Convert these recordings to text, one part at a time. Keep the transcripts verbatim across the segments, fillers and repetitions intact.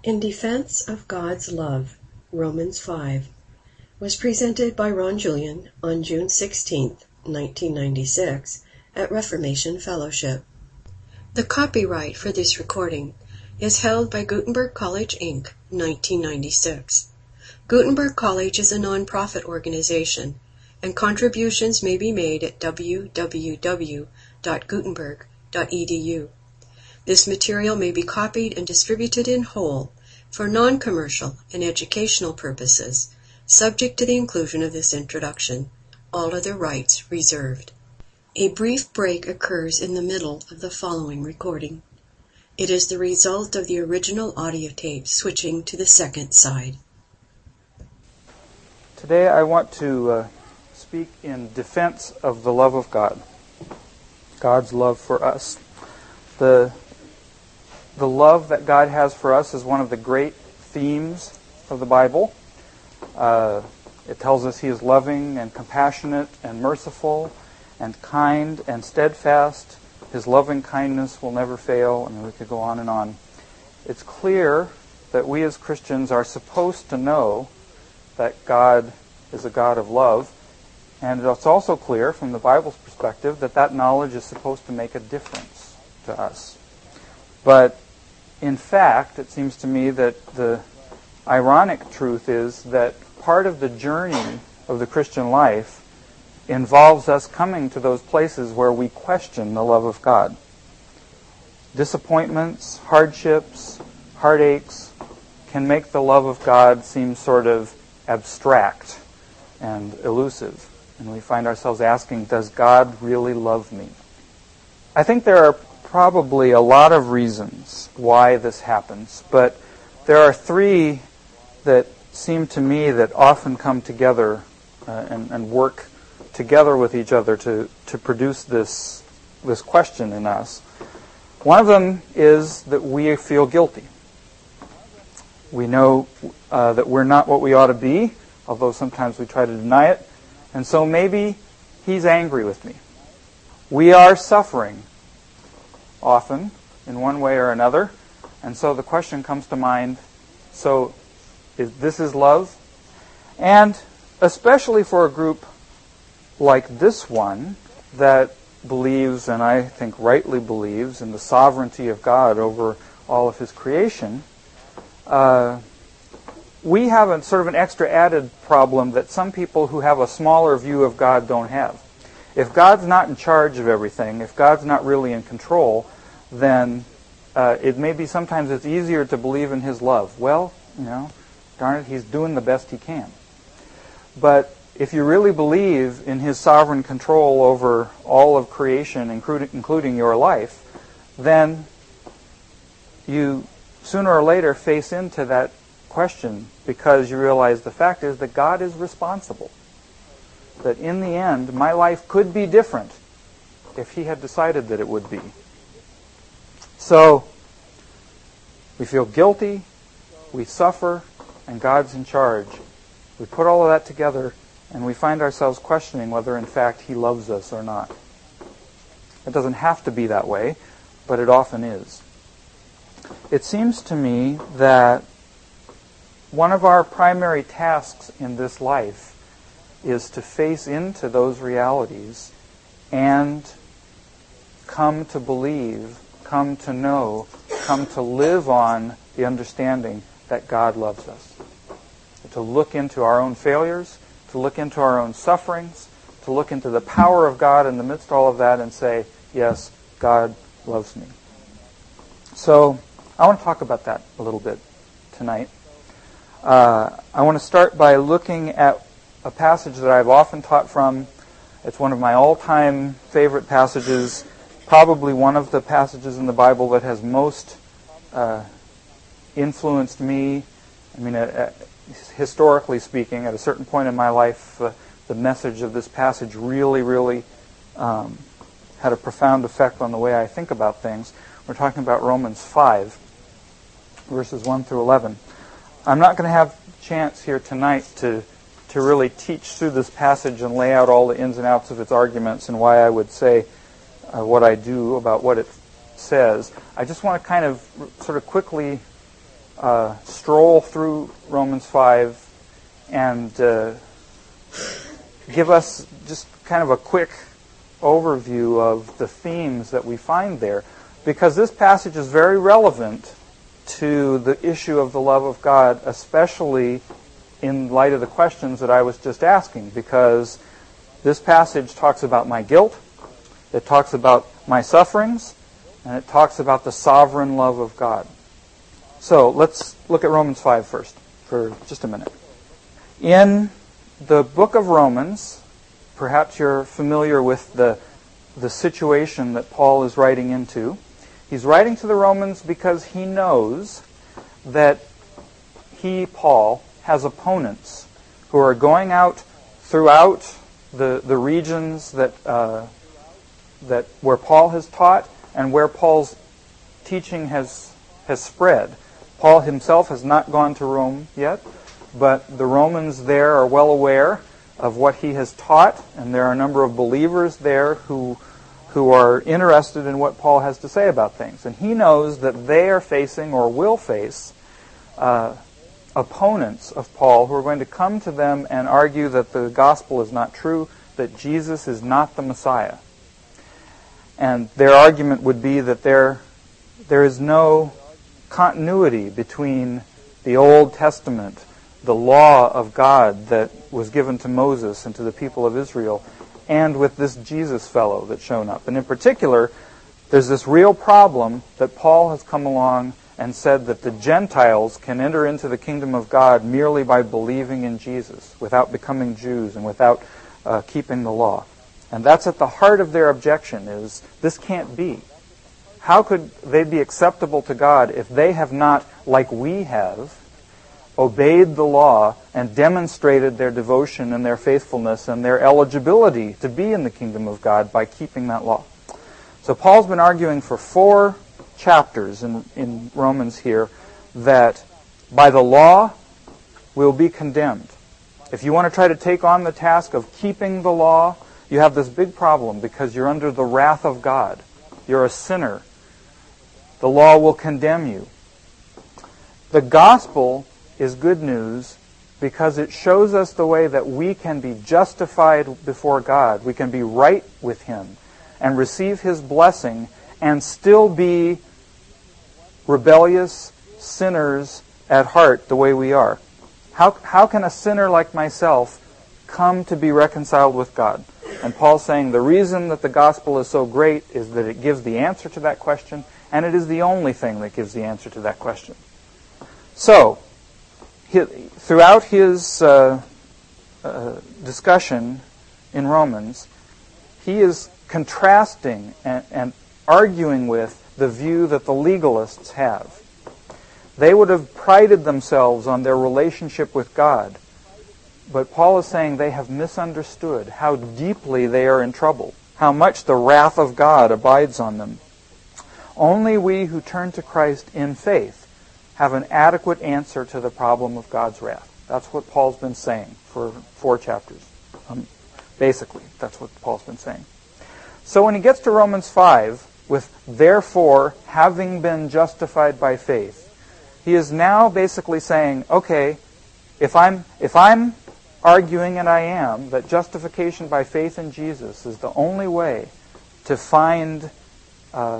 In Defense of God's Love, Romans five, was presented by Ron Julian on June sixteenth, nineteen ninety-six, at Reformation Fellowship. The copyright for this recording is held by Gutenberg College, Incorporated, nineteen ninety-six. Gutenberg College is a non-profit organization, and contributions may be made at w w w dot gutenberg dot e d u. This material may be copied and distributed in whole for non-commercial and educational purposes, subject to the inclusion of this introduction. All other rights reserved. A brief break occurs in the middle of the following recording. It is the result of the original audio tape switching to the second side. Today I want to uh, speak in defense of the love of God, God's love for us. The The love that God has for us is one of the great themes of the Bible. Uh, it tells us He is loving and compassionate and merciful and kind and steadfast. His loving kindness will never fail, and we could go on and on. It's clear that we as Christians are supposed to know that God is a God of love, and it's also clear from the Bible's perspective that that knowledge is supposed to make a difference to us. But in fact, it seems to me that the ironic truth is that part of the journey of the Christian life involves us coming to those places where we question the love of God. Disappointments, hardships, heartaches can make the love of God seem sort of abstract and elusive. And we find ourselves asking, does God really love me? I think there are probably a lot of reasons why this happens, but there are three that seem to me that often come together uh, and, and work together with each other to, to produce this, this question in us. One of them is that we feel guilty. We know uh, that we're not what we ought to be, although sometimes we try to deny it, and so maybe He's angry with me. We are suffering often, in one way or another. And so the question comes to mind, so is this is love? And especially for a group like this one that believes, and I think rightly believes, in the sovereignty of God over all of His creation, uh, we have a sort of an extra added problem that some people who have a smaller view of God don't have. If God's not in charge of everything, if God's not really in control, then uh, it may be sometimes it's easier to believe in His love. Well, you know, darn it, He's doing the best He can. But if you really believe in His sovereign control over all of creation, including, including your life, then you sooner or later face into that question because you realize the fact is that God is responsible. That in the end, my life could be different if He had decided that it would be. So, we feel guilty, we suffer, and God's in charge. We put all of that together, and we find ourselves questioning whether in fact He loves us or not. It doesn't have to be that way, but it often is. It seems to me that one of our primary tasks in this life is to face into those realities and come to believe, come to know, come to live on the understanding that God loves us. To look into our own failures, to look into our own sufferings, to look into the power of God in the midst of all of that and say, yes, God loves me. So, I want to talk about that a little bit tonight. Uh, I want to start by looking at a passage that I've often taught from. It's one of my all-time favorite passages, probably one of the passages in the Bible that has most uh, influenced me. I mean, uh, historically speaking, at a certain point in my life, uh, the message of this passage really, really um, had a profound effect on the way I think about things. We're talking about Romans five, verses one through eleven. I'm not going to have a chance here tonight to to really teach through this passage and lay out all the ins and outs of its arguments and why I would say uh, what I do about what it says. I just want to kind of sort of quickly uh, stroll through Romans five and uh, give us just kind of a quick overview of the themes that we find there, because this passage is very relevant to the issue of the love of God, especially in light of the questions that I was just asking, because this passage talks about my guilt, it talks about my sufferings, and it talks about the sovereign love of God. So let's look at Romans five first for just a minute. In the book of Romans, perhaps you're familiar with the, the situation that Paul is writing into. He's writing to the Romans because he knows that he, Paul, has opponents who are going out throughout the, the regions that, uh, that where Paul has taught and where Paul's teaching has, has spread. Paul himself has not gone to Rome yet, but the Romans there are well aware of what he has taught, and there are a number of believers there who who are interested in what Paul has to say about things. And he knows that they are facing or will face uh, opponents of Paul who are going to come to them and argue that the gospel is not true, that Jesus is not the Messiah. And their argument would be that there there is no continuity between the Old Testament, the law of God that was given to Moses and to the people of Israel, and with this Jesus fellow that's shown up. And in particular, there's this real problem that Paul has come along and said that the Gentiles can enter into the kingdom of God merely by believing in Jesus, without becoming Jews and without uh, keeping the law. And that's at the heart of their objection, is this can't be. How could they be acceptable to God if they have not, like we have, obeyed the law and demonstrated their devotion and their faithfulness and their eligibility to be in the kingdom of God by keeping that law? So Paul's been arguing for four chapters in, in Romans here that by the law we'll be condemned. If you want to try to take on the task of keeping the law, you have this big problem because you're under the wrath of God. You're a sinner. The law will condemn you. The gospel is good news because it shows us the way that we can be justified before God. We can be right with Him and receive His blessing and still be rebellious sinners at heart the way we are. How, how can a sinner like myself come to be reconciled with God? And Paul's saying the reason that the gospel is so great is that it gives the answer to that question, and it is the only thing that gives the answer to that question. So, throughout his uh, uh, discussion in Romans, he is contrasting and, and arguing with the view that the legalists have. They would have prided themselves on their relationship with God, but Paul is saying they have misunderstood how deeply they are in trouble, how much the wrath of God abides on them. Only we who turn to Christ in faith have an adequate answer to the problem of God's wrath. That's what Paul's been saying for four chapters. Um, basically, that's what Paul's been saying. So when he gets to Romans five, with therefore having been justified by faith, he is now basically saying, okay, if I'm if I'm arguing, and I am, that justification by faith in Jesus is the only way to find uh,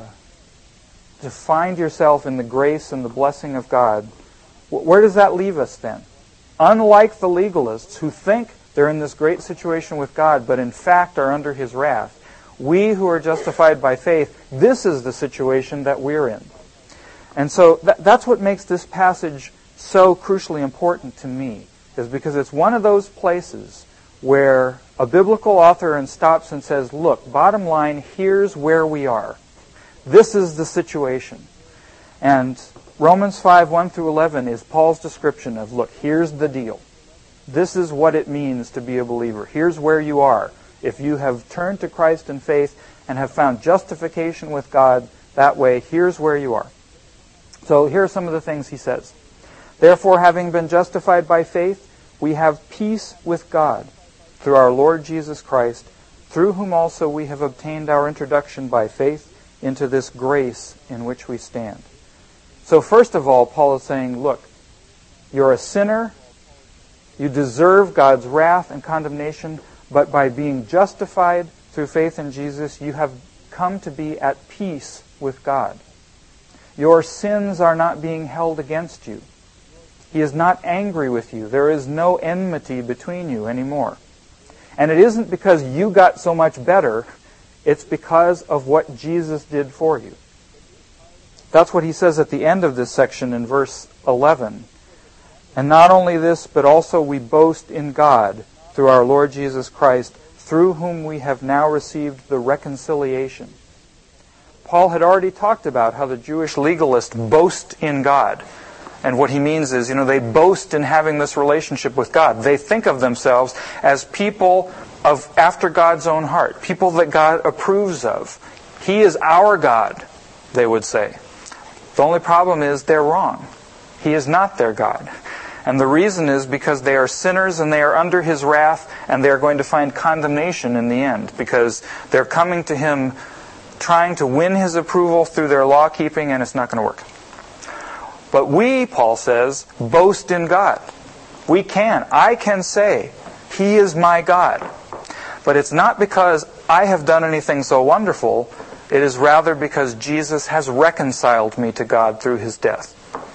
to find yourself in the grace and the blessing of God, where does that leave us then? Unlike the legalists who think they're in this great situation with God, but in fact are under His wrath, we who are justified by faith, this is the situation that we're in. And so th- that's what makes this passage so crucially important to me, is because it's one of those places where a biblical author and stops and says, look, bottom line, here's where we are. This is the situation. And Romans five, one through eleven is Paul's description of, look, here's the deal. This is what it means to be a believer. Here's where you are. If you have turned to Christ in faith and have found justification with God that way, here's where you are. So here are some of the things he says. Therefore, having been justified by faith, we have peace with God through our Lord Jesus Christ, through whom also we have obtained our introduction by faith into this grace in which we stand. So first of all, Paul is saying, look, you're a sinner, you deserve God's wrath and condemnation, but by being justified through faith in Jesus, you have come to be at peace with God. Your sins are not being held against you. He is not angry with you. There is no enmity between you anymore. And it isn't because you got so much better, it's because of what Jesus did for you. That's what he says at the end of this section in verse eleven. And not only this, but also we boast in God through our Lord Jesus Christ, through whom we have now received the reconciliation. Paul had already talked about how the Jewish legalists boast in God. And what he means is, you know, they boast in having this relationship with God. They think of themselves as people of after God's own heart, people that God approves of. He is our God, they would say. The only problem is they're wrong. He is not their God. And the reason is because they are sinners and they are under His wrath, and they are going to find condemnation in the end because they're coming to Him trying to win His approval through their law keeping, and it's not going to work. But we, Paul says, boast in God. We can. I can say, He is my God. But it's not because I have done anything so wonderful. It is rather because Jesus has reconciled me to God through His death.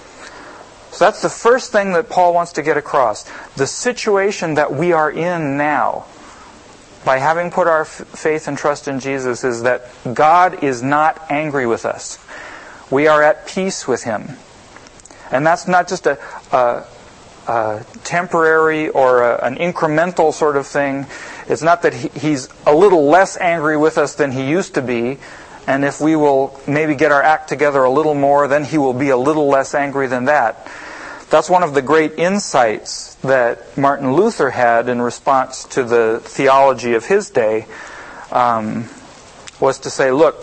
So that's the first thing that Paul wants to get across. The situation that we are in now, by having put our f- faith and trust in Jesus, is that God is not angry with us. We are at peace with Him. And that's not just a, a, a temporary or a, an incremental sort of thing. It's not that he, He's a little less angry with us than He used to be, and if we will maybe get our act together a little more, then He will be a little less angry than that. That's one of the great insights that Martin Luther had in response to the theology of his day, um, was to say, look,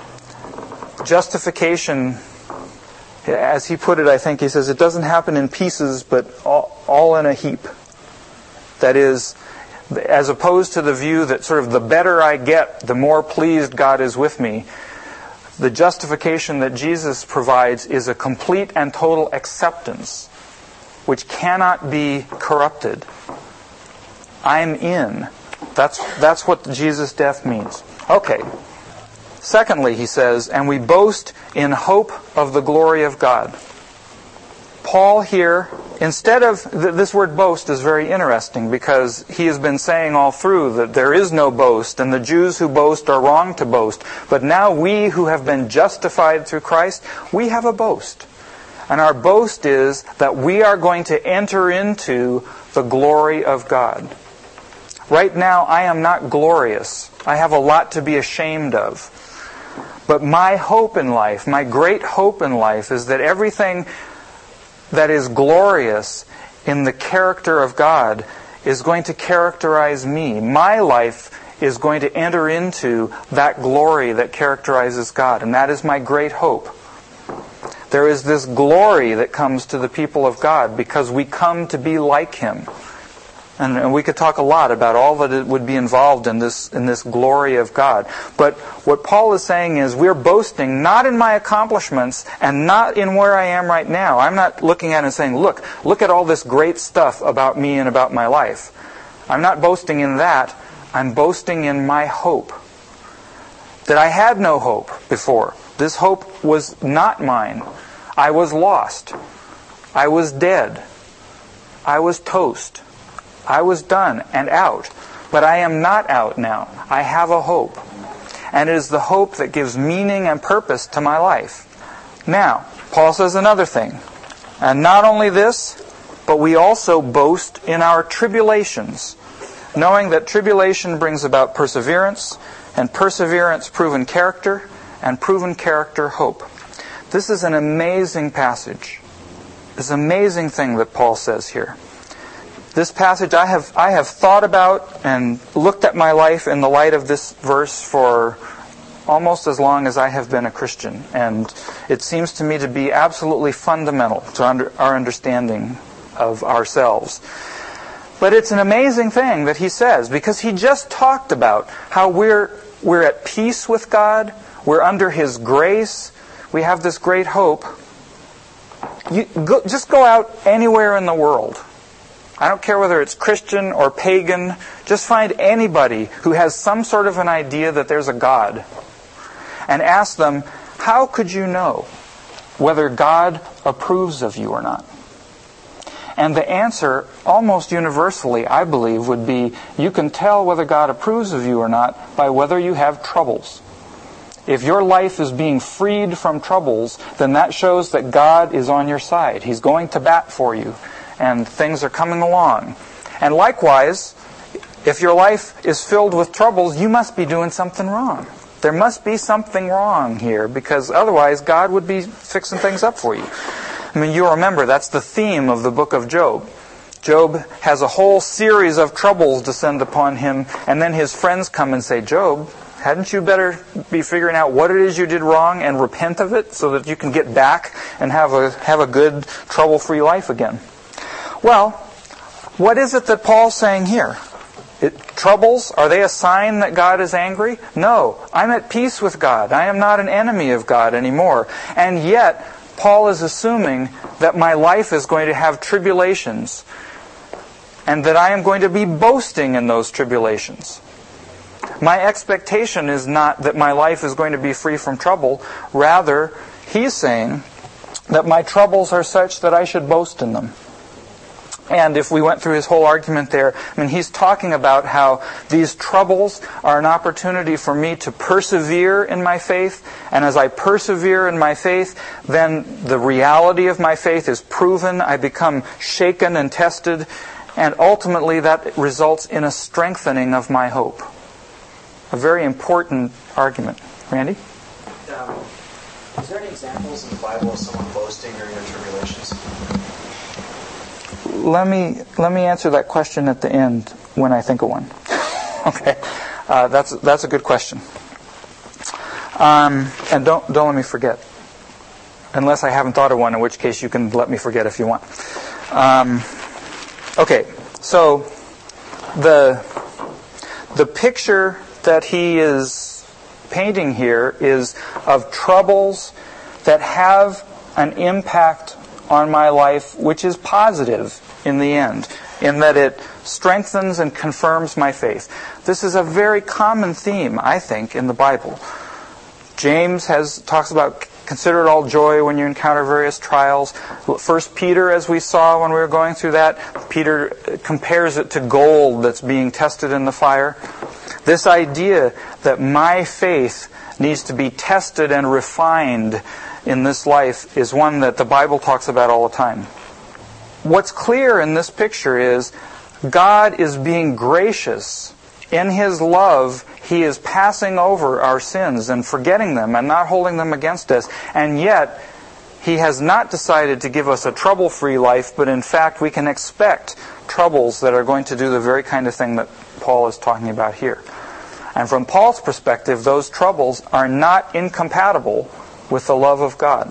justification, as he put it, I think, he says, it doesn't happen in pieces, but all, all in a heap. That is, as opposed to the view that sort of the better I get, the more pleased God is with me, the justification that Jesus provides is a complete and total acceptance, which cannot be corrupted. I'm in. That's, that's what Jesus' death means. Okay. Secondly, he says, and we boast in hope of the glory of God. Paul here, instead of, th- this word boast is very interesting because he has been saying all through that there is no boast, and the Jews who boast are wrong to boast. But now we who have been justified through Christ, we have a boast. And our boast is that we are going to enter into the glory of God. Right now, I am not glorious. I have a lot to be ashamed of. But my hope in life, my great hope in life, is that everything that is glorious in the character of God is going to characterize me. My life is going to enter into that glory that characterizes God. And that is my great hope. There is this glory that comes to the people of God because we come to be like Him. And, and we could talk a lot about all that it would be involved in this in this glory of God. But what Paul is saying is we're boasting not in my accomplishments and not in where I am right now. I'm not looking at it and saying, look, look at all this great stuff about me and about my life. I'm not boasting in that. I'm boasting in my hope. That I had no hope before. This hope was not mine. I was lost. I was dead. I was toast. I was done and out. But I am not out now. I have a hope. And it is the hope that gives meaning and purpose to my life. Now, Paul says another thing. And not only this, but we also boast in our tribulations, knowing that tribulation brings about perseverance, and perseverance proven character, and proven character hope. This is an amazing passage. This amazing thing that Paul says here. This passage I have I have thought about and looked at my life in the light of this verse for almost as long as I have been a Christian. And it seems to me to be absolutely fundamental to under, our understanding of ourselves. But it's an amazing thing that he says, because he just talked about how we're we're at peace with God, we're under His grace, we have this great hope. You go, just go out anywhere in the world. I don't care whether it's Christian or pagan. Just find anybody who has some sort of an idea that there's a God and ask them, how could you know whether God approves of you or not? And the answer, almost universally, I believe, would be, you can tell whether God approves of you or not by whether you have troubles. If your life is being freed from troubles, then that shows that God is on your side. He's going to bat for you, and things are coming along. And likewise, if your life is filled with troubles, you must be doing something wrong. There must be something wrong here, because otherwise God would be fixing things up for you. I mean, you remember, that's the theme of the book of Job. Job has a whole series of troubles descend upon him, and then his friends come and say, Job, hadn't you better be figuring out what it is you did wrong and repent of it so that you can get back and have a have a good, trouble-free life again? Well, what is it that Paul's saying here? It, troubles, are they a sign that God is angry? No, I'm at peace with God. I am not an enemy of God anymore. And yet, Paul is assuming that my life is going to have tribulations and that I am going to be boasting in those tribulations. My expectation is not that my life is going to be free from trouble. Rather, he's saying that my troubles are such that I should boast in them. And if we went through his whole argument there, I mean, he's talking about how these troubles are an opportunity for me to persevere in my faith. And as I persevere in my faith, then the reality of my faith is proven. I become shaken and tested. And ultimately that results in a strengthening of my hope. A very important argument. Randy? Um, is there any examples in the Bible of someone boasting during their tribulations? Let me let me answer that question at the end when I think of one. Okay, uh, that's that's a good question. Um, and don't don't let me forget, unless I haven't thought of one. In which case, you can let me forget if you want. Um, okay, so the the picture that he is painting here is of troubles that have an impact on my life, which is positive in the end, in that it strengthens and confirms my faith. This is a very common theme, I think, in the Bible. James has talks about consider it all joy when you encounter various trials. First Peter, as we saw when we were going through that, Peter compares it to gold that's being tested in the fire. This idea that my faith needs to be tested and refined in this life is one that the Bible talks about all the time. What's clear in this picture is God is being gracious. In His love, He is passing over our sins and forgetting them and not holding them against us. And yet, He has not decided to give us a trouble-free life, but in fact we can expect troubles that are going to do the very kind of thing that Paul is talking about here. And from Paul's perspective, those troubles are not incompatible with the love of God.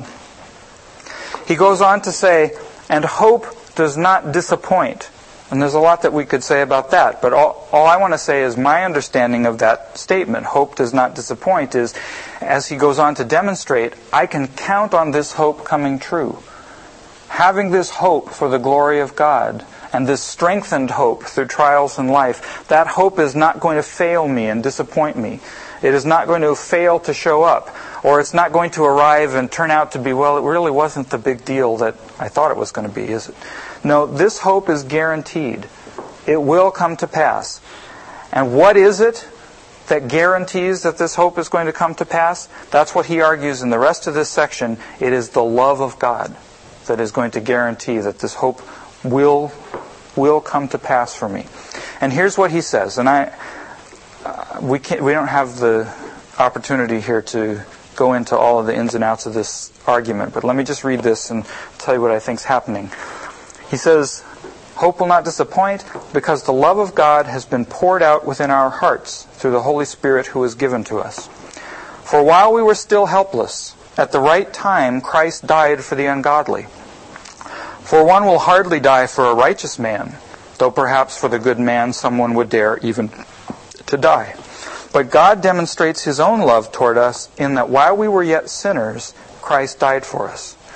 He goes on to say, and hope does not disappoint. And there's a lot that we could say about that. But all, all I want to say is my understanding of that statement, hope does not disappoint, is, as he goes on to demonstrate, I can count on this hope coming true. Having this hope for the glory of God, and this strengthened hope through trials in life, that hope is not going to fail me and disappoint me. It is not going to fail to show up. Or it's not going to arrive and turn out to be, well, it really wasn't the big deal that I thought it was going to be, is it? No, this hope is guaranteed. It will come to pass. And what is it that guarantees that this hope is going to come to pass? That's what he argues in the rest of this section. It is the love of God that is going to guarantee that this hope will will come to pass for me. And here's what he says. And I uh, we can't we don't have the opportunity here to go into all of the ins and outs of this argument, but let me just read this and tell you what I think is happening. He says, hope will not disappoint because the love of God has been poured out within our hearts through the Holy Spirit who is given to us. For while we were still helpless, at the right time Christ died for the ungodly. For one will hardly die for a righteous man, though perhaps for the good man someone would dare even to die. But God demonstrates His own love toward us in that while we were yet sinners, Christ died for us.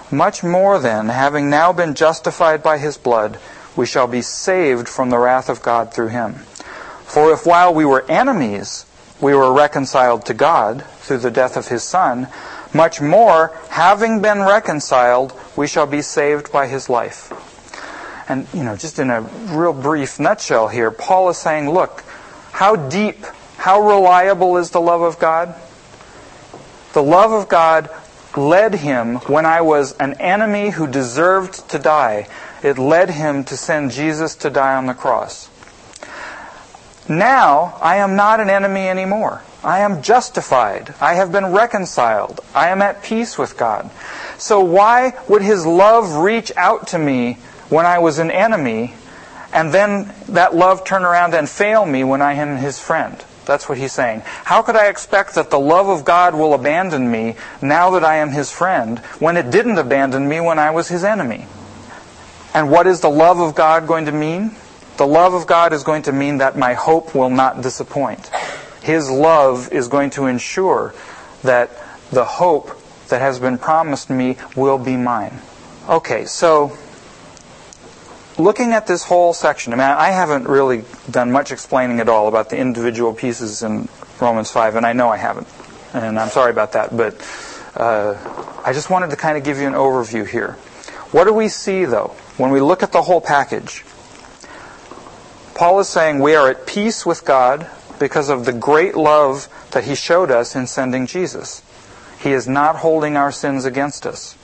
Much more then, having now been justified by his blood, we shall be saved from the wrath of God through him. For if while we were enemies, we were reconciled to God through the death of his Son, much more, having been reconciled, we shall be saved by his life. And, you know, just in a real brief nutshell here, Paul is saying, look, how deep, how reliable is the love of God? The love of God led him when I was an enemy who deserved to die. It led him to send Jesus to die on the cross. Now, I am not an enemy anymore. I am justified. I have been reconciled. I am at peace with God. So why would his love reach out to me when I was an enemy, and then that love turn around and fail me when I am his friend? That's what he's saying. How could I expect that the love of God will abandon me now that I am his friend, when it didn't abandon me when I was his enemy? And what is the love of God going to mean? The love of God is going to mean that my hope will not disappoint. His love is going to ensure that the hope that has been promised me will be mine. Okay, so looking at this whole section, I mean, I haven't really done much explaining at all about the individual pieces in Romans five, and I know I haven't, and I'm sorry about that, but uh, I just wanted to kind of give you an overview here. What do we see, though, when we look at the whole package? Paul is saying we are at peace with God because of the great love that he showed us in sending Jesus. He is not holding our sins against us.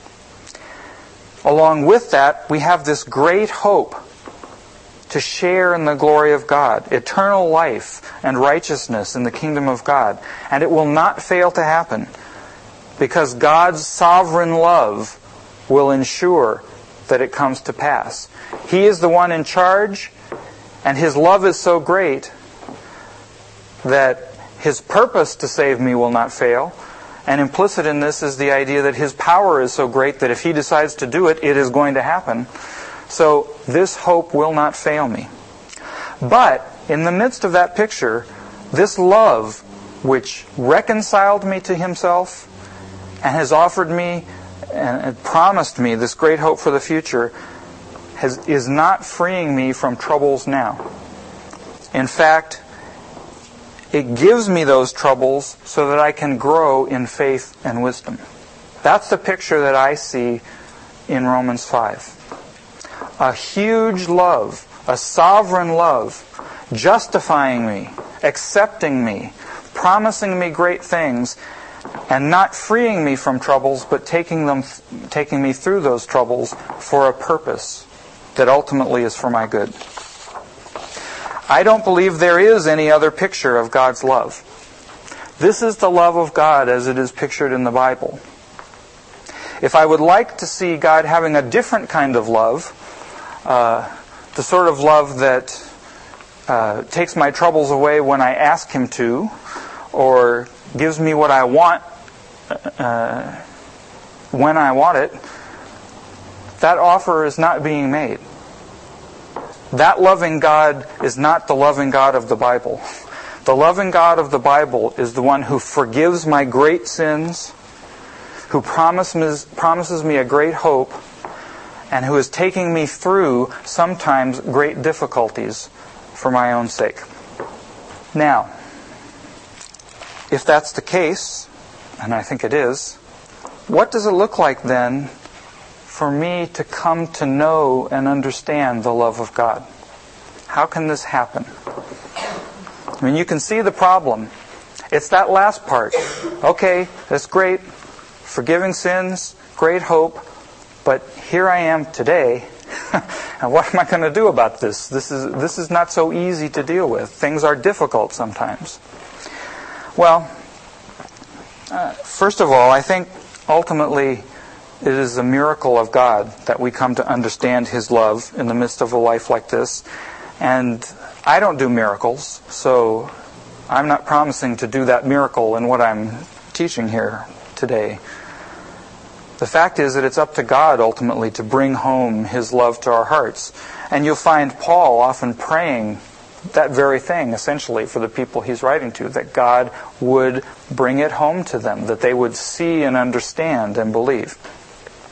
Along with that, we have this great hope to share in the glory of God, eternal life and righteousness in the kingdom of God. And it will not fail to happen because God's sovereign love will ensure that it comes to pass. He is the one in charge, and his love is so great that his purpose to save me will not fail. And implicit in this is the idea that his power is so great that if he decides to do it, it is going to happen. So this hope will not fail me. But in the midst of that picture, this love which reconciled me to himself and has offered me and promised me this great hope for the future has, is not freeing me from troubles now. In fact, it gives me those troubles so that I can grow in faith and wisdom. That's the picture that I see in Romans five. A huge love, a sovereign love, justifying me, accepting me, promising me great things, and not freeing me from troubles, but taking them, taking me through those troubles for a purpose that ultimately is for my good. I don't believe there is any other picture of God's love. This is the love of God as it is pictured in the Bible. If I would like to see God having a different kind of love, uh, the sort of love that uh, takes my troubles away when I ask Him to, or gives me what I want uh, when I want it, that offer is not being made. That loving God is not the loving God of the Bible. The loving God of the Bible is the one who forgives my great sins, who promises, promises me a great hope, and who is taking me through sometimes great difficulties for my own sake. Now, if that's the case, and I think it is, what does it look like then for me to come to know and understand the love of God? How can this happen? I mean, you can see the problem. It's that last part. Okay, that's great. Forgiving sins, great hope. But here I am today. And what am I going to do about this? This is this is not so easy to deal with. Things are difficult sometimes. Well, uh, first of all, I think ultimately it is a miracle of God that we come to understand His love in the midst of a life like this. And I don't do miracles, so I'm not promising to do that miracle in what I'm teaching here today. The fact is that it's up to God ultimately to bring home His love to our hearts. And you'll find Paul often praying that very thing, essentially, for the people he's writing to, that God would bring it home to them, that they would see and understand and believe.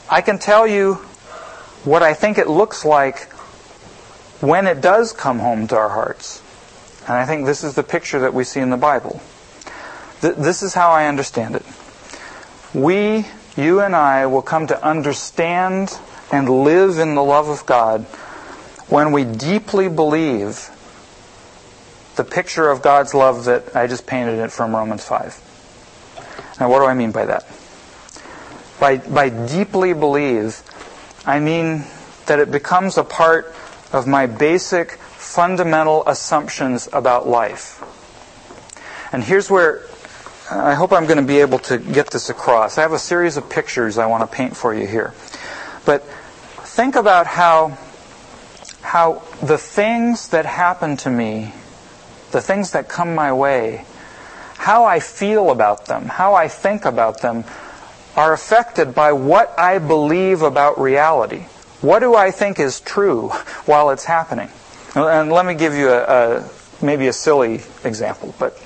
I can tell you what I think it looks like when it does come home to our hearts. And I think this is the picture that we see in the Bible. Th- this is how I understand it. We, you and I, will come to understand and live in the love of God when we deeply believe the picture of God's love that I just painted it from Romans five. Now, what do I mean by that? By, by deeply believe, I mean that it becomes a part of my basic, fundamental assumptions about life. And here's where I hope I'm going to be able to get this across. I have a series of pictures I want to paint for you here. But think about how, how the things that happen to me, the things that come my way, how I feel about them, how I think about them, are affected by what I believe about reality. What do I think is true while it's happening? And let me give you a, a maybe a silly example, but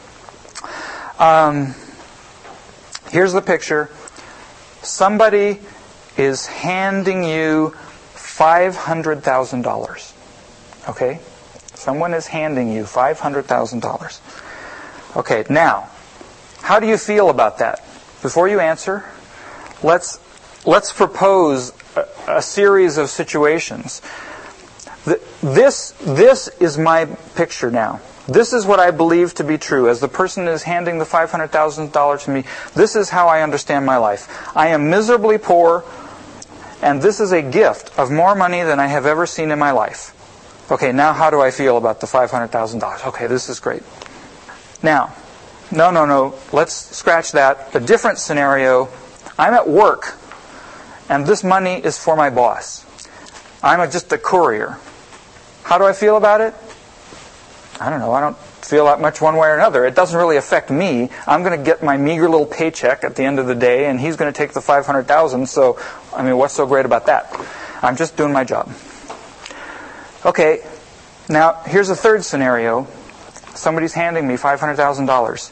um, here's the picture. Somebody is handing you five hundred thousand dollars. Okay? Someone is handing you five hundred thousand dollars. Okay, now, how do you feel about that? Before you answer, let's let's propose a, a series of situations. This, this is my picture now. This is what I believe to be true. As the person is handing the five hundred thousand dollars to me, this is how I understand my life. I am miserably poor, and this is a gift of more money than I have ever seen in my life. Okay, now how do I feel about the five hundred thousand dollars? Okay, this is great. Now, no, no, no, let's scratch that. A different scenario. I'm at work, and this money is for my boss. I'm a, just a courier. How do I feel about it? I don't know. I don't feel that much one way or another. It doesn't really affect me. I'm going to get my meager little paycheck at the end of the day, and he's going to take the five hundred thousand dollars. So, I mean, what's so great about that? I'm just doing my job. Okay, now here's a third scenario. Somebody's handing me five hundred thousand dollars.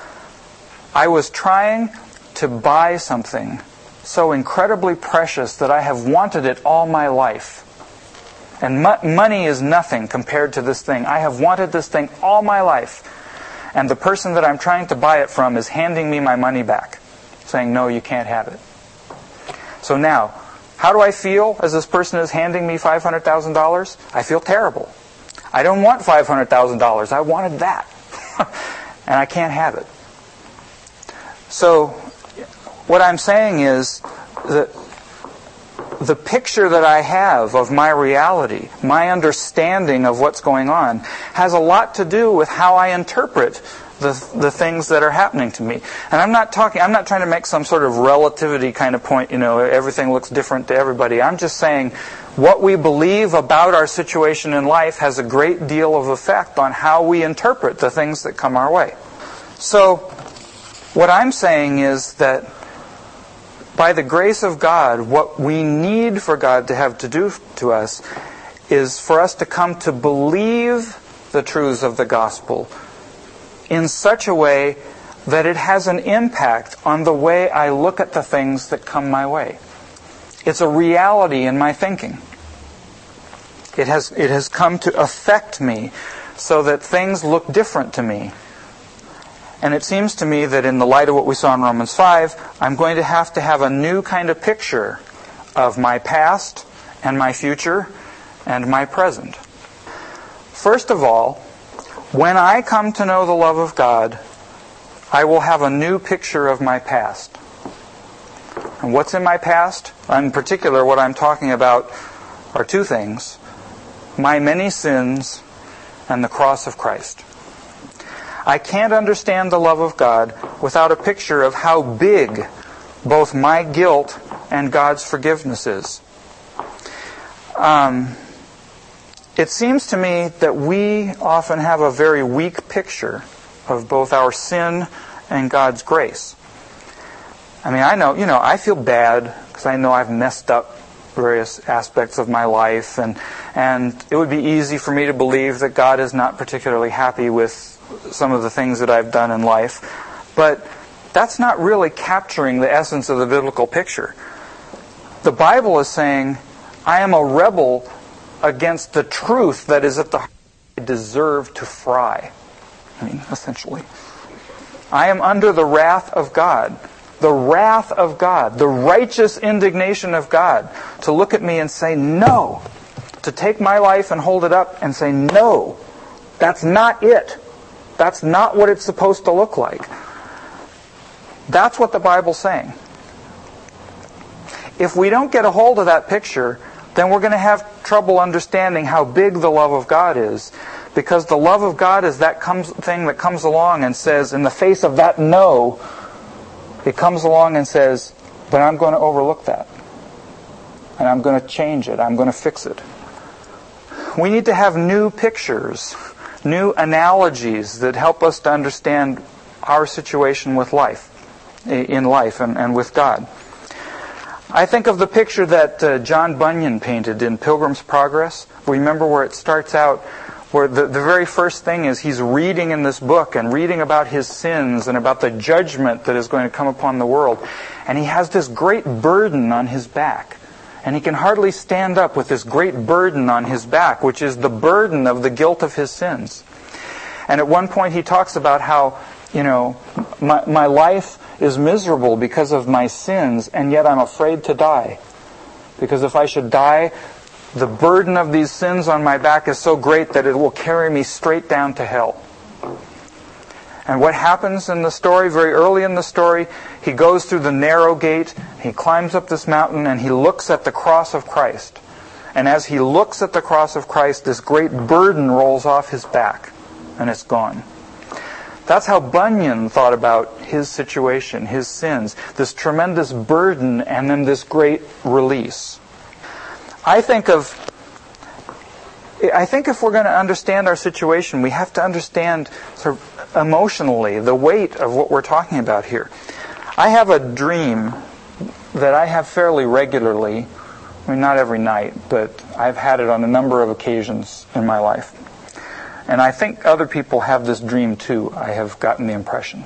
I was trying to buy something so incredibly precious that I have wanted it all my life. And mo- money is nothing compared to this thing. I have wanted this thing all my life. And the person that I'm trying to buy it from is handing me my money back, saying, no, you can't have it. So now, how do I feel as this person is handing me five hundred thousand dollars? I feel terrible. I don't want five hundred thousand dollars. I wanted that. And I can't have it. So, what I'm saying is that the picture that I have of my reality, my understanding of what's going on, has a lot to do with how I interpret the the things that are happening to me. And I'm not talking, I'm not trying to make some sort of relativity kind of point, you know, everything looks different to everybody. I'm just saying what we believe about our situation in life has a great deal of effect on how we interpret the things that come our way. So, what I'm saying is that by the grace of God, what we need for God to have to do to us is for us to come to believe the truths of the gospel in such a way that it has an impact on the way I look at the things that come my way. It's a reality in my thinking. It has, it has come to affect me so that things look different to me. And it seems to me that in the light of what we saw in Romans five, I'm going to have to have a new kind of picture of my past and my future and my present. First of all, when I come to know the love of God, I will have a new picture of my past. And what's in my past? In particular, what I'm talking about are two things: my many sins and the cross of Christ. I can't understand the love of God without a picture of how big both my guilt and God's forgiveness is. Um, it seems to me that we often have a very weak picture of both our sin and God's grace. I mean, I know, you know, I feel bad because I know I've messed up various aspects of my life, and and it would be easy for me to believe that God is not particularly happy with some of the things that I've done in life. But that's not really capturing the essence of the biblical picture. The Bible is saying, I am a rebel against the truth that is at the heart I deserve to fry. I mean, essentially. I am under the wrath of God. The wrath of God. The righteous indignation of God. To look at me and say, no. To take my life and hold it up and say, no. That's not it. That's not what it's supposed to look like. That's what the Bible's saying. If we don't get a hold of that picture, then we're going to have trouble understanding how big the love of God is. Because the love of God is that comes, thing that comes along and says, in the face of that no, it comes along and says, but I'm going to overlook that. And I'm going to change it. I'm going to fix it. We need to have new pictures, new analogies that help us to understand our situation with life, in life and, and with God. I think of the picture that uh, John Bunyan painted in Pilgrim's Progress. Remember where it starts out, where the, the very first thing is he's reading in this book and reading about his sins and about the judgment that is going to come upon the world. And he has this great burden on his back. And he can hardly stand up with this great burden on his back, which is the burden of the guilt of his sins. And at one point he talks about how, you know, my, my life is miserable because of my sins, and yet I'm afraid to die. Because if I should die, the burden of these sins on my back is so great that it will carry me straight down to hell. And what happens in the story, very early in the story, he goes through the narrow gate, he climbs up this mountain, and he looks at the cross of Christ. And as he looks at the cross of Christ, this great burden rolls off his back, and it's gone. That's how Bunyan thought about his situation, his sins. This tremendous burden and then this great release. I think of, I think if we're going to understand our situation, we have to understand sort of emotionally the weight of what we're talking about here. I have a dream that I have fairly regularly. I mean, not every night, but I've had it on a number of occasions in my life. And I think other people have this dream too, I have gotten the impression.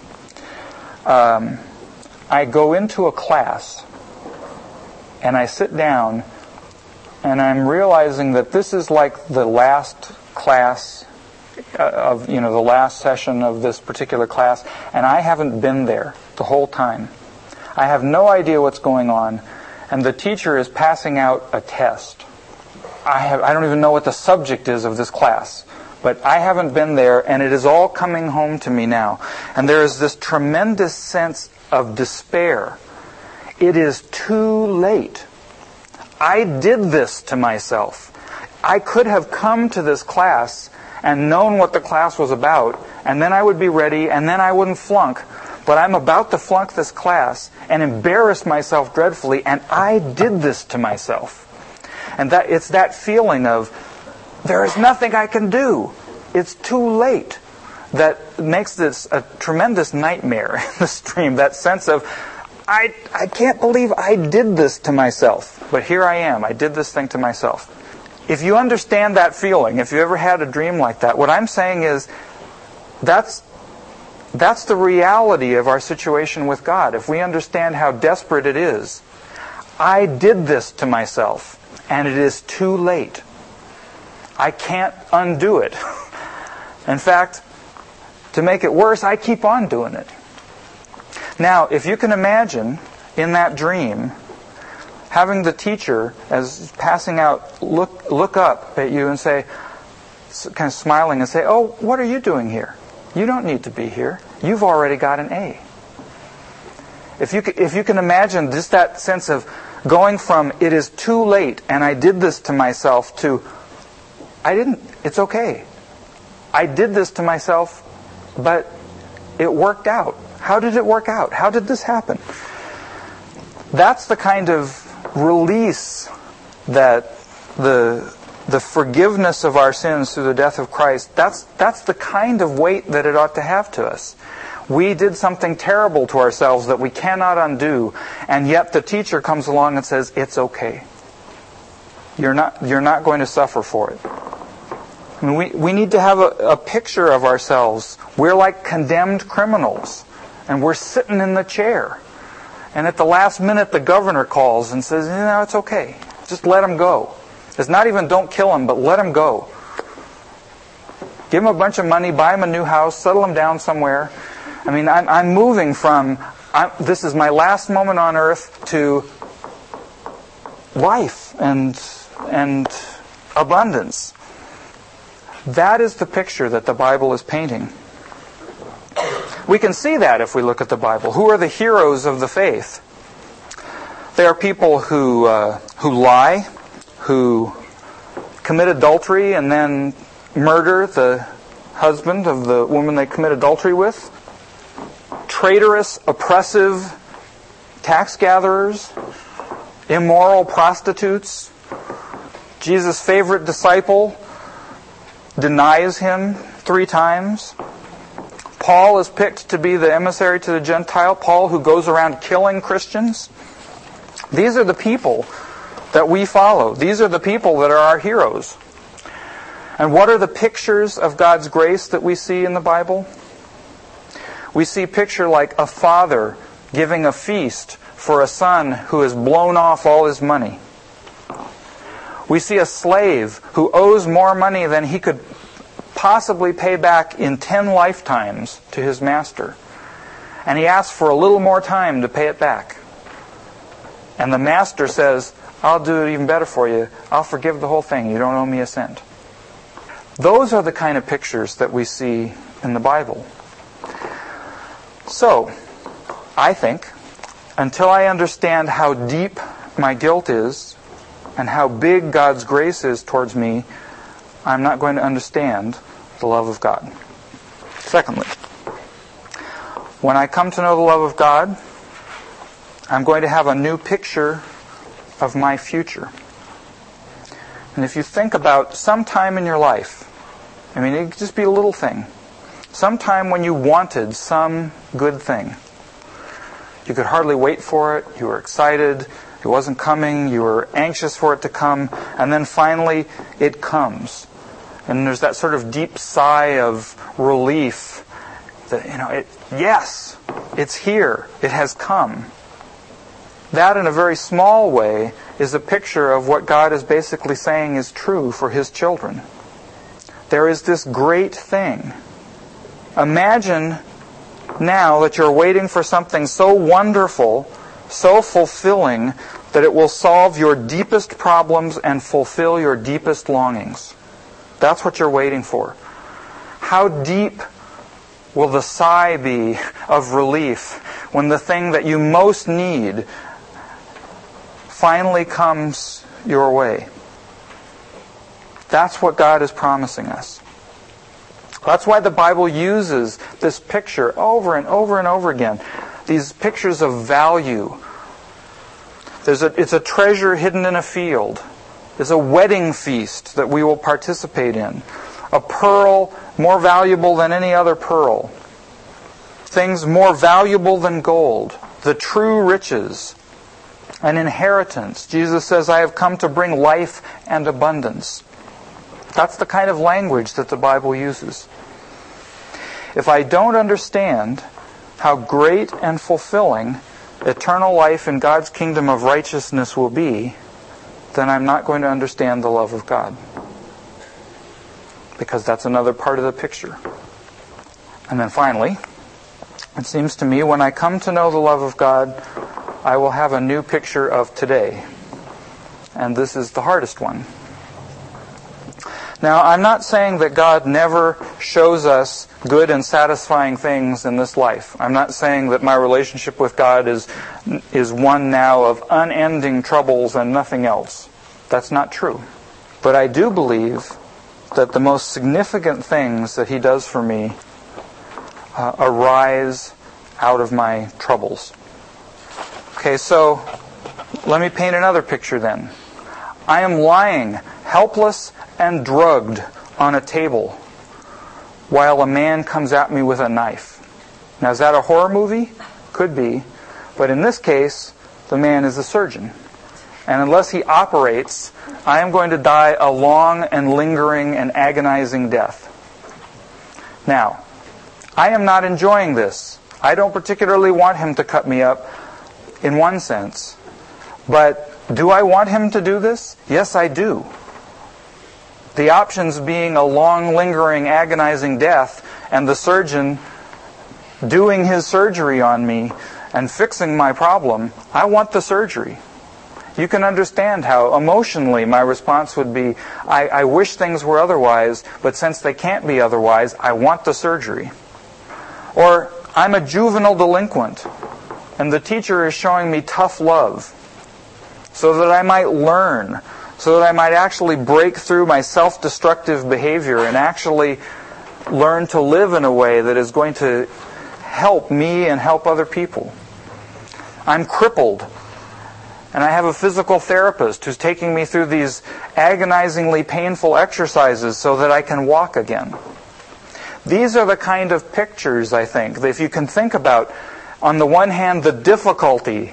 Um, I go into a class, and I sit down, and I'm realizing that this is like the last class of, you know, the last session of this particular class, and I haven't been there the whole time. I have no idea what's going on, and the teacher is passing out a test. I have, I don't even know what the subject is of this class. But I haven't been there, and it is all coming home to me now. And there is this tremendous sense of despair. It is too late. I did this to myself. I could have come to this class and known what the class was about, and then I would be ready, and then I wouldn't flunk. But I'm about to flunk this class and embarrass myself dreadfully, and I did this to myself. And that it's that feeling of, there is nothing I can do. It's too late. That makes this a tremendous nightmare in this dream. That sense of, I, I can't believe I did this to myself. But here I am. I did this thing to myself. If you understand that feeling, if you ever had a dream like that, what I'm saying is, that's, that's the reality of our situation with God. If we understand how desperate it is, I did this to myself, and it is too late. I can't undo it. In fact, to make it worse, I keep on doing it. Now, if you can imagine in that dream, having the teacher, as passing out, look look up at you and say, kind of smiling and say, oh, what are you doing here? You don't need to be here. You've already got an A. If you, if you can imagine just that sense of going from, it is too late and I did this to myself, to, I didn't, it's okay. I did this to myself, but it worked out. How did it work out? How did this happen? That's the kind of release that the the forgiveness of our sins through the death of Christ, that's that's the kind of weight that it ought to have to us. We did something terrible to ourselves that we cannot undo, and yet the teacher comes along and says, it's okay. You're not you're not going to suffer for it. I mean, we, we need to have a, a picture of ourselves. We're like condemned criminals, and we're sitting in the chair. And at the last minute, the governor calls and says, no, it's okay. Just let him go. It's not even don't kill him, but let him go. Give him a bunch of money, buy him a new house, settle him down somewhere. I mean, I'm, I'm moving from, I'm, this is my last moment on earth, to life and and abundance. That is the picture that the Bible is painting. We can see that if we look at the Bible. Who are the heroes of the faith? They are people who uh, who lie, who commit adultery and then murder the husband of the woman they commit adultery with. Traitorous, oppressive tax gatherers, immoral prostitutes. Jesus' favorite disciple denies him three times. Paul is picked to be the emissary to the Gentile. Paul, who goes around killing Christians. These are the people that we follow. These are the people that are our heroes. And what are the pictures of God's grace that we see in the Bible? We see a picture like a father giving a feast for a son who has blown off all his money. We see a slave who owes more money than he could possibly pay back in ten lifetimes to his master. And he asks for a little more time to pay it back. And the master says, I'll do it even better for you. I'll forgive the whole thing. You don't owe me a cent. Those are the kind of pictures that we see in the Bible. So, I think, until I understand how deep my guilt is and how big God's grace is towards me, I'm not going to understand the love of God. Secondly, when I come to know the love of God, I'm going to have a new picture of my future. And if you think about some time in your life, I mean, it could just be a little thing. Sometime when you wanted some good thing. You could hardly wait for it. You were excited. It wasn't coming. You were anxious for it to come. And then finally, it comes. And there's that sort of deep sigh of relief that, you know, it, yes, it's here. It has come. That, in a very small way, is a picture of what God is basically saying is true for His children. There is this great thing. Imagine now that you're waiting for something so wonderful, so fulfilling, that it will solve your deepest problems and fulfill your deepest longings. That's what you're waiting for. How deep will the sigh be of relief when the thing that you most need finally comes your way? That's what God is promising us. That's why the Bible uses this picture over and over and over again. These pictures of value. There's a, it's a treasure hidden in a field. There's a wedding feast that we will participate in. A pearl more valuable than any other pearl. Things more valuable than gold. The true riches. An inheritance. Jesus says, I have come to bring life and abundance. That's the kind of language that the Bible uses. If I don't understand how great and fulfilling eternal life in God's kingdom of righteousness will be, then I'm not going to understand the love of God. Because that's another part of the picture. And then finally, it seems to me when I come to know the love of God, I will have a new picture of today. And this is the hardest one. Now, I'm not saying that God never shows us good and satisfying things in this life. I'm not saying that my relationship with God is is one now of unending troubles and nothing else. That's not true. But I do believe that the most significant things that He does for me uh, arise out of my troubles. Okay, so let me paint another picture then. I am lying, helpless and drugged on a table while a man comes at me with a knife. Now, is that a horror movie? Could be. But in this case, the man is a surgeon. And unless he operates, I am going to die a long and lingering and agonizing death. Now, I am not enjoying this. I don't particularly want him to cut me up. in one sense. But do I want him to do this? Yes, I do. The options being a long, lingering, agonizing death and the surgeon doing his surgery on me and fixing my problem, I want the surgery. You can understand how emotionally my response would be, I, I wish things were otherwise, but since they can't be otherwise, I want the surgery. Or, I'm a juvenile delinquent, and the teacher is showing me tough love, so that I might learn, so that I might actually break through my self-destructive behavior and actually learn to live in a way that is going to help me and help other people. I'm crippled, and I have a physical therapist who's taking me through these agonizingly painful exercises so that I can walk again. These are the kind of pictures, I think, that if you can think about, on the one hand, the difficulty,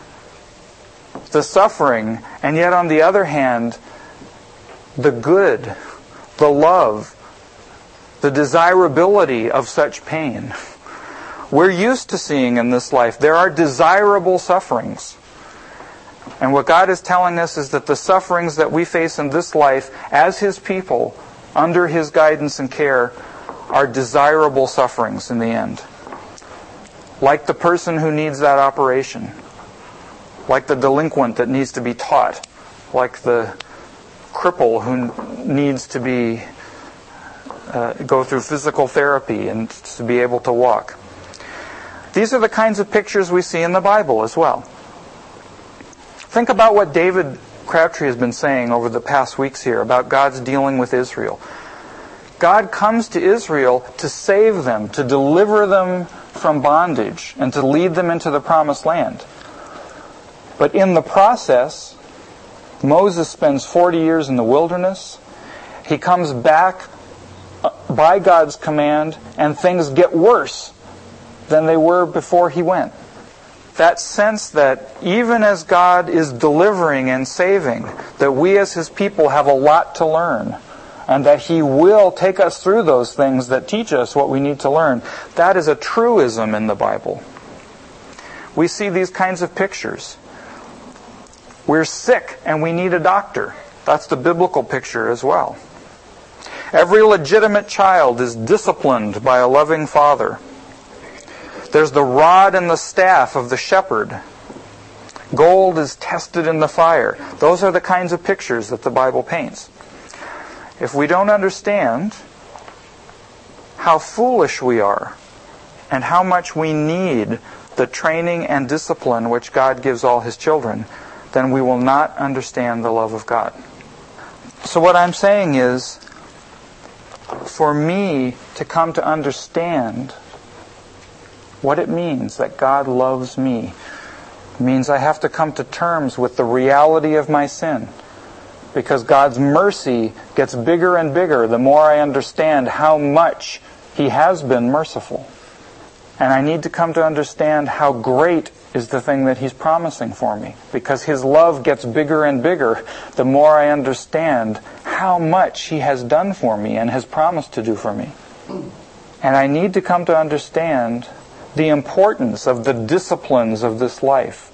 the suffering, and yet on the other hand, the good, the love, the desirability of such pain. We're used to seeing in this life there are desirable sufferings. And what God is telling us is that the sufferings that we face in this life as His people, under His guidance and care, are desirable sufferings in the end. Like the person who needs that operation. Like the delinquent that needs to be taught. Like the cripple who needs to be uh, go through physical therapy and to be able to walk. These are the kinds of pictures we see in the Bible as well. Think about what David Crabtree has been saying over the past weeks here about God's dealing with Israel. God comes to Israel to save them, to deliver them from bondage, and to lead them into the promised land. But in the process, Moses spends forty years in the wilderness. He comes back by God's command, and things get worse than they were before he went. That sense that even as God is delivering and saving, that we as His people have a lot to learn, and that He will take us through those things that teach us what we need to learn. That is a truism in the Bible. We see these kinds of pictures. We're sick and we need a doctor. That's the biblical picture as well. Every legitimate child is disciplined by a loving father. There's the rod and the staff of the shepherd. Gold is tested in the fire. Those are the kinds of pictures that the Bible paints. If we don't understand how foolish we are and how much we need the training and discipline which God gives all His children, then we will not understand the love of God. So what I'm saying is, for me to come to understand what it means that God loves me, means I have to come to terms with the reality of my sin. Because God's mercy gets bigger and bigger the more I understand how much He has been merciful. And I need to come to understand how great is the thing that He's promising for me. Because His love gets bigger and bigger the more I understand how much He has done for me and has promised to do for me. And I need to come to understand the importance of the disciplines of this life.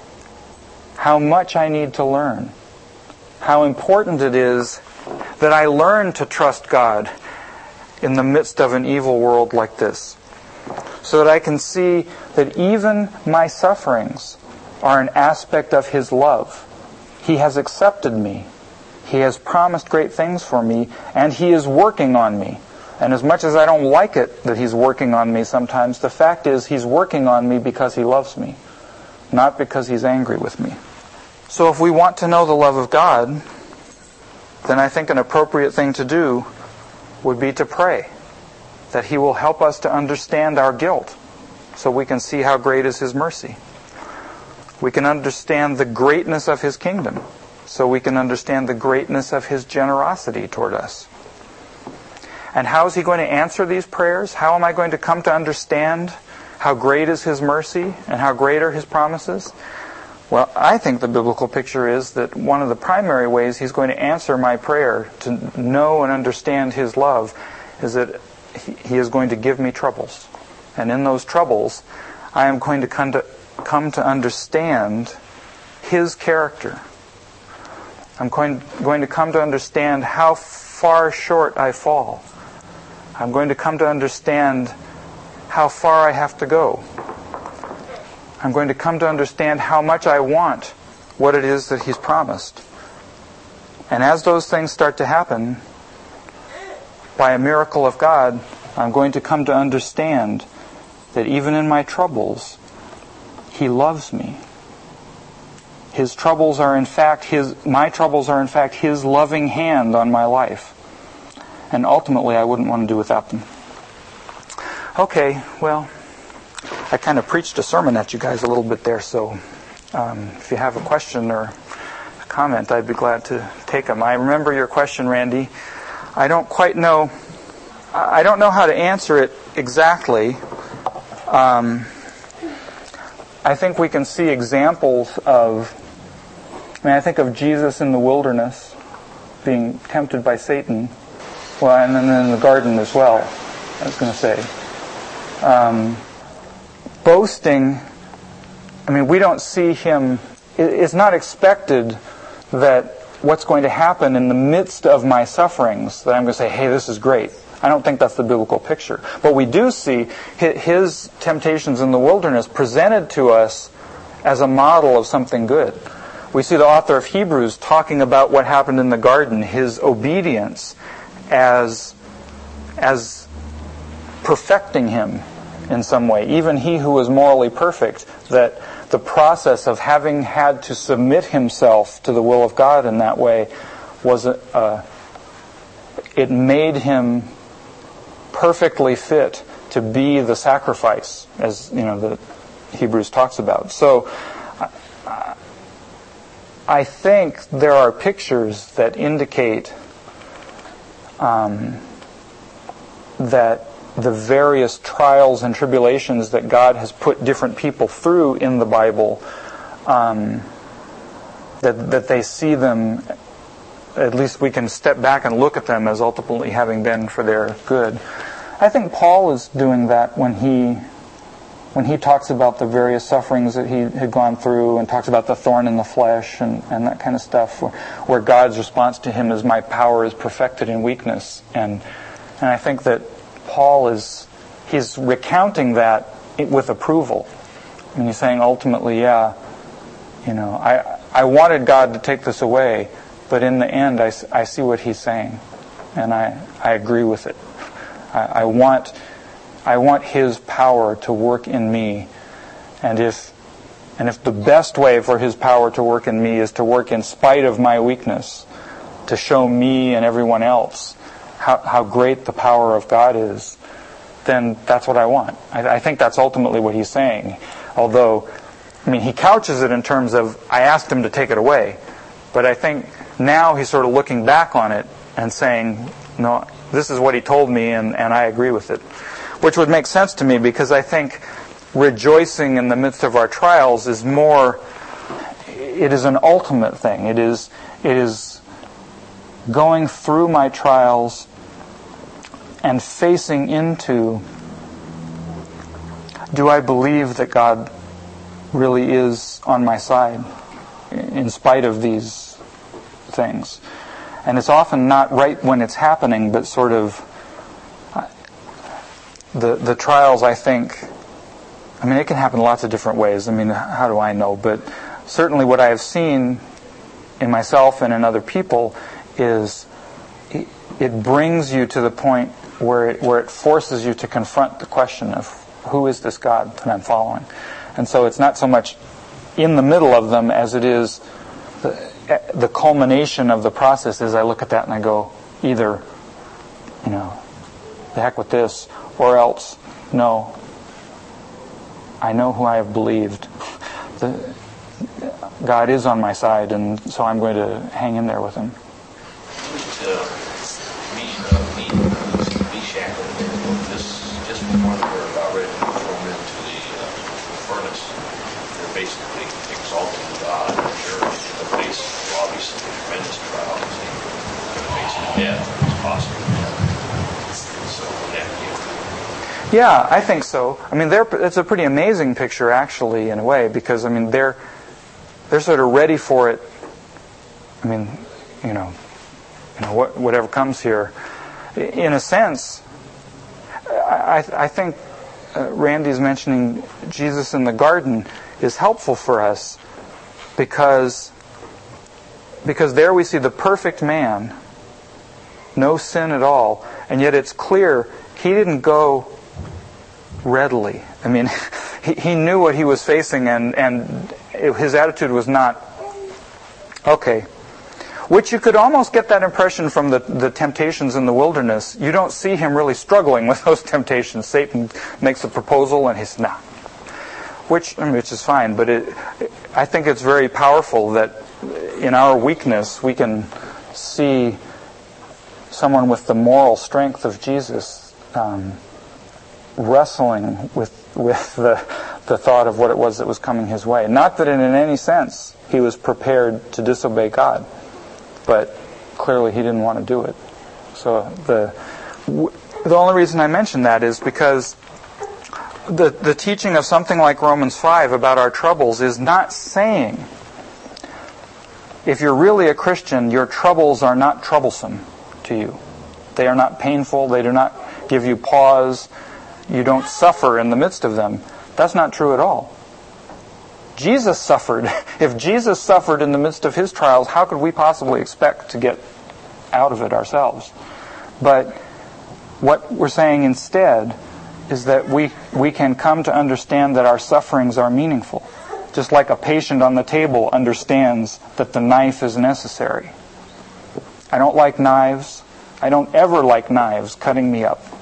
How much I need to learn. How important it is that I learn to trust God in the midst of an evil world like this. So that I can see that even my sufferings are an aspect of His love. He has accepted me. He has promised great things for me, and He is working on me. And as much as I don't like it that He's working on me sometimes, the fact is He's working on me because He loves me, not because He's angry with me. So if we want to know the love of God, then I think an appropriate thing to do would be to pray that He will help us to understand our guilt so we can see how great is His mercy. We can understand the greatness of His kingdom so we can understand the greatness of His generosity toward us. And how is He going to answer these prayers? How am I going to come to understand how great is His mercy and how great are His promises? Well, I think the biblical picture is that one of the primary ways He's going to answer my prayer to know and understand His love is that He is going to give me troubles. And in those troubles, I am going to come to come to understand His character. I'm going, going to come to understand how far short I fall. I'm going to come to understand how far I have to go. I'm going to come to understand how much I want what it is that He's promised. And as those things start to happen, by a miracle of God, I'm going to come to understand that even in my troubles, He loves me. His troubles are in fact His, my troubles are in fact His loving hand on my life. And ultimately, I wouldn't want to do without them. Okay, well, I kind of preached a sermon at you guys a little bit there, so um, if you have a question or a comment, I'd be glad to take them. I remember your question, Randy. I don't quite know, I don't know how to answer it exactly. Um, I think we can see examples of, I mean, I think of Jesus in the wilderness being tempted by Satan. Well, and then in the garden as well, I was going to say. Um, boasting, I mean, we don't see him, it's not expected that what's going to happen in the midst of my sufferings, that I'm going to say, hey, this is great. I don't think that's the biblical picture. But we do see his temptations in the wilderness presented to us as a model of something good. We see the author of Hebrews talking about what happened in the garden, his obedience, as as perfecting him in some way. Even he who was morally perfect, that the process of having had to submit himself to the will of God in that way was a, a it made him perfectly fit to be the sacrifice, as you know the Hebrews talks about. So I, I think there are pictures that indicate Um, that the various trials and tribulations that God has put different people through in the Bible, um, that that they see them, at least we can step back and look at them as ultimately having been for their good. I think Paul is doing that when he when he talks about the various sufferings that he had gone through and talks about the thorn in the flesh and, and that kind of stuff, where, where God's response to him is, my power is perfected in weakness. And and I think that Paul is, he's recounting that with approval. And he's saying ultimately, yeah, you know, I, I wanted God to take this away, but in the end I, I see what he's saying. And I, I agree with it. I, I want... I want His power to work in me, and if and if the best way for His power to work in me is to work in spite of my weakness, to show me and everyone else how, how great the power of God is, then that's what I want. I, I think that's ultimately what he's saying. Although, I mean, he couches it in terms of, I asked Him to take it away, but I think now he's sort of looking back on it and saying, no, this is what He told me, and, and I agree with it. Which would make sense to me, because I think rejoicing in the midst of our trials is more, it is an ultimate thing. It is, it is going through my trials and facing into, do I believe that God really is on my side in spite of these things? And it's often not right when it's happening, but sort of The the trials, I think, I mean, it can happen lots of different ways. I mean, how do I know? But certainly what I have seen in myself and in other people is it, it brings you to the point where it, where it forces you to confront the question of, who is this God that I'm following? And so it's not so much in the middle of them as it is the, the culmination of the process is I look at that and I go, either, you know, the heck with this, or else, no, I know who I have believed. The, God is on my side, and so I'm going to hang in there with Him. Which uh, mean, uh, mean to be shackled this just before they were about ready to be thrown into the uh, furnace. They're basically exalting God and the church in the face of obviously tremendous trials, in the face of death, if it's possible. So when that came, Yeah, I think so. I mean, they're, it's a pretty amazing picture, actually, in a way, because, I mean, they're they're sort of ready for it. I mean, you know, you know, what, whatever comes here. In a sense, I, I think uh, Randy's mentioning Jesus in the garden is helpful for us because because there we see the perfect man, no sin at all, and yet it's clear he didn't go readily. I mean, he, he knew what he was facing, and, and it, his attitude was not, okay. Which you could almost get that impression from the, the temptations in the wilderness. You don't see him really struggling with those temptations. Satan makes a proposal and he's, nah. Which, I mean, which is fine, but it, I think it's very powerful that in our weakness we can see someone with the moral strength of Jesus um, wrestling with with the the thought of what it was that was coming his way. Not that in any sense he was prepared to disobey God, but clearly he didn't want to do it. So the the only reason I mention that is because the the teaching of something like Romans five about our troubles is not saying, if you're really a Christian, your troubles are not troublesome to you. They are not painful. They do not give you pause. You don't suffer in the midst of them. That's not true at all. Jesus suffered. If Jesus suffered in the midst of his trials, how could we possibly expect to get out of it ourselves? But what we're saying instead is that we, we can come to understand that our sufferings are meaningful. Just like a patient on the table understands that the knife is necessary. I don't like knives. I don't ever like knives cutting me up.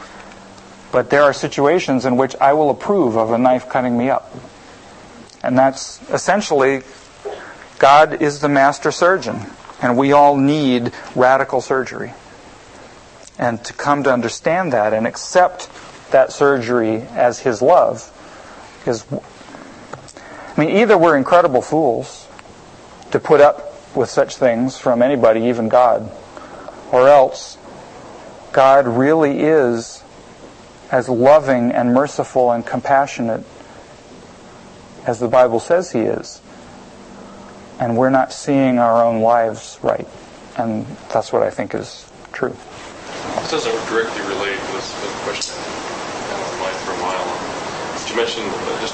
But there are situations in which I will approve of a knife cutting me up. And that's essentially, God is the master surgeon. And we all need radical surgery. And to come to understand that and accept that surgery as his love is... I mean, either we're incredible fools to put up with such things from anybody, even God, or else God really is as loving and merciful and compassionate as the Bible says he is. And we're not seeing our own lives right. And that's what I think is true. This doesn't directly relate to this question I had on mind for a while. But you mentioned just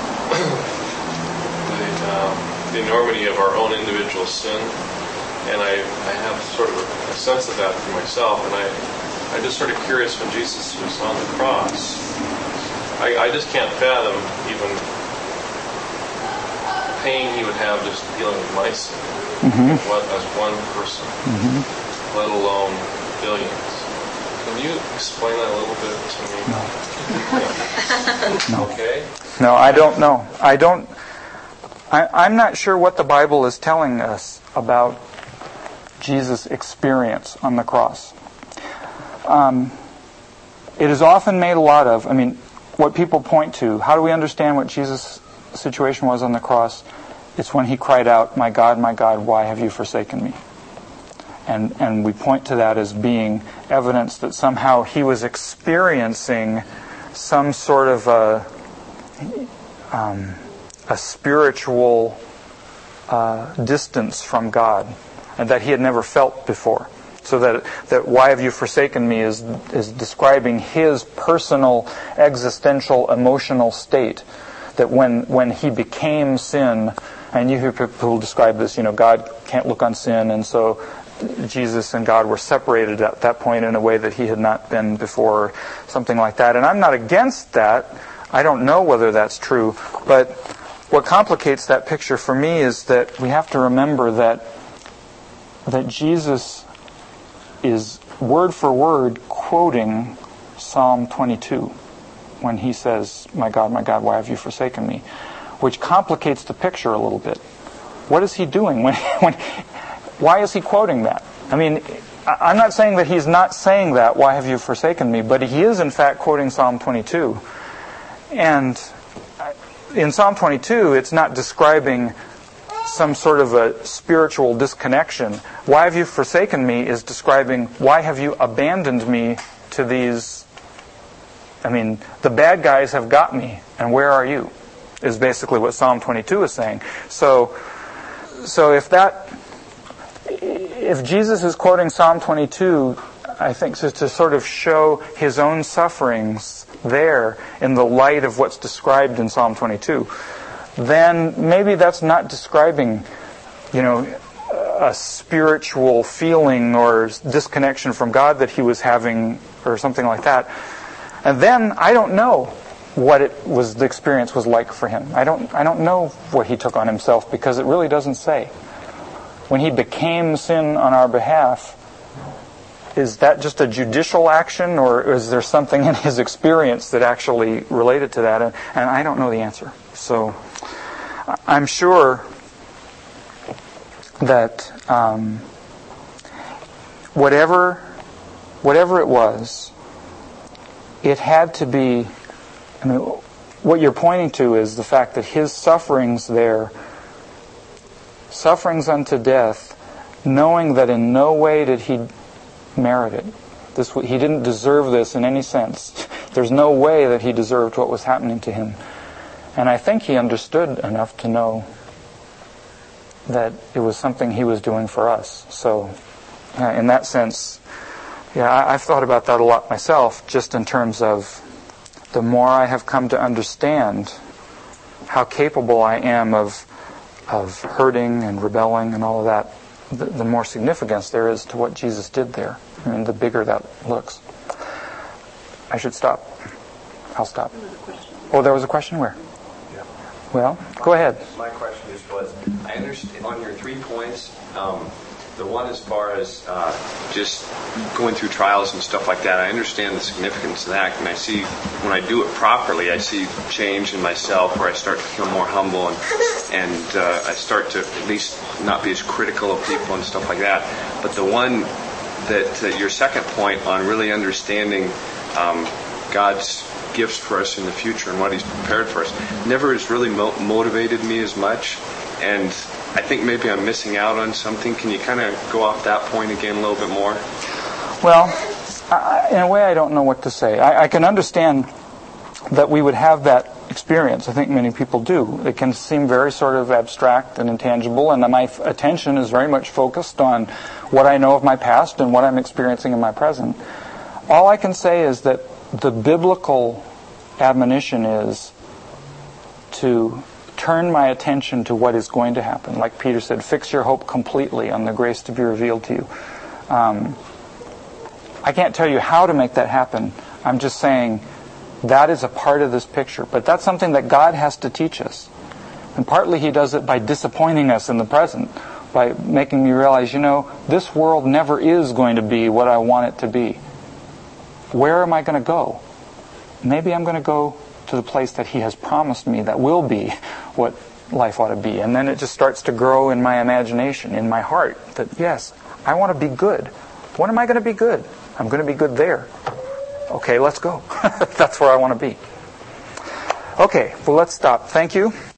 the, um, the enormity of our own individual sin. And I, I have sort of a, a sense of that for myself. And I, I'm just sort of curious, when Jesus was on the cross, I, I just can't fathom even the pain he would have just dealing with my sin, mm-hmm. what, as one person, mm-hmm. let alone billions. Can you explain that a little bit to me? No. no. Okay? No, I don't know. I don't... I, I'm not sure what the Bible is telling us about Jesus' experience on the cross. Um, it is often made a lot of, I mean, what people point to. How do we understand what Jesus' situation was on the cross? It's when he cried out, "My God, my God, why have you forsaken me?" And and we point to that as being evidence that somehow he was experiencing some sort of a, um, a spiritual uh, distance from God, and that he had never felt before. So that that "why have you forsaken me" is is describing his personal, existential, emotional state. That when when he became sin, and you hear people describe this, you know, God can't look on sin, and so Jesus and God were separated at that point in a way that he had not been before, something like that. And I'm not against that. I don't know whether that's true, but what complicates that picture for me is that we have to remember that that Jesus is word for word quoting Psalm twenty-two when he says, "My God, my God, why have you forsaken me?" Which complicates the picture a little bit. What is he doing? When, when, why is he quoting that? I mean, I'm not saying that he's not saying that, "Why have you forsaken me?" But he is in fact quoting Psalm twenty-two. And in Psalm twenty-two, it's not describing some sort of a spiritual disconnection. "Why have you forsaken me" is describing, why have you abandoned me to these I mean, the bad guys have got me, and where are you? Is basically what Psalm twenty-two is saying. So, so if that, if Jesus is quoting Psalm twenty-two, I think to, to sort of show his own sufferings there in the light of what's described in Psalm twenty-two, then maybe that's not describing, you know, a spiritual feeling or disconnection from God that he was having or something like that. And then I don't know what it was, the experience was like for him. I don't I don't know what he took on himself, because it really doesn't say. When he became sin on our behalf, is that just a judicial action, or is there something in his experience that actually related to that? And, and I don't know the answer. So I'm sure that um, whatever whatever it was, it had to be, I mean, what you're pointing to is the fact that his sufferings there, sufferings unto death, knowing that in no way did he merit it. This, he didn't deserve this in any sense. There's no way that he deserved what was happening to him. And I think he understood enough to know that it was something he was doing for us. So, yeah, in that sense, yeah, I, I've thought about that a lot myself, just in terms of the more I have come to understand how capable I am of of hurting and rebelling and all of that, the, the more significance there is to what Jesus did there. I mean, the bigger that looks. I should stop. I'll stop. Oh, there was a question? Where? Yeah. Well, go ahead. My question just was, I understand on your three points, um, the one as far as uh, just going through trials and stuff like that, I understand the significance of that, and I see, when I do it properly, I see change in myself where I start to feel more humble, and, and uh, I start to at least not be as critical of people and stuff like that. But the one that, uh, your second point on really understanding um, God's gifts for us in the future and what He's prepared for us, never has really mo- motivated me as much, and I think maybe I'm missing out on something. Can you kind of go off that point again a little bit more? Well, I, in a way I don't know what to say. I, I can understand that we would have that experience. I think many people do. It can seem very sort of abstract and intangible, and my f- attention is very much focused on what I know of my past and what I'm experiencing in my present. All I can say is that the biblical admonition is to turn my attention to what is going to happen. Like Peter said, fix your hope completely on the grace to be revealed to you. Um, I can't tell you how to make that happen. I'm just saying that is a part of this picture. But that's something that God has to teach us. And partly He does it by disappointing us in the present, by making me realize, you know, this world never is going to be what I want it to be. Where am I going to go? Maybe I'm going to go to the place that He has promised me that will be what life ought to be. And then it just starts to grow in my imagination, in my heart, that yes, I want to be good. When am I going to be good? I'm going to be good there. Okay, let's go. That's where I want to be. Okay, well, let's stop. Thank you.